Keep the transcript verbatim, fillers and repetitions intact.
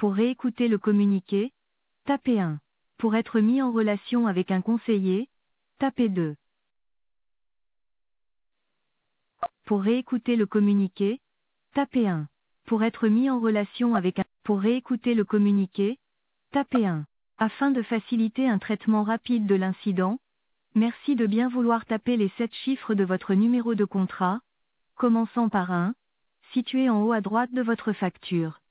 Pour réécouter le communiqué, tapez un. Pour être mis en relation avec un conseiller, tapez deux. Pour réécouter le communiqué, tapez un. Pour être mis en relation avec un... Pour réécouter le communiqué, tapez un. Afin de faciliter un traitement rapide de l'incident, merci de bien vouloir taper les sept chiffres de votre numéro de contrat, commençant par un, situé en haut à droite de votre facture.